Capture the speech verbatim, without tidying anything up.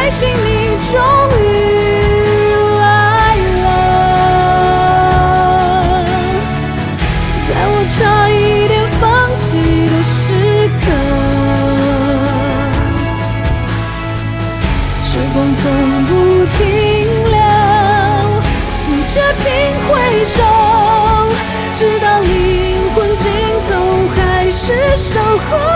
开心你终于来了，在我差一点放弃的时刻，时光从不停留，你却频回首，直到灵魂尽头还是守候。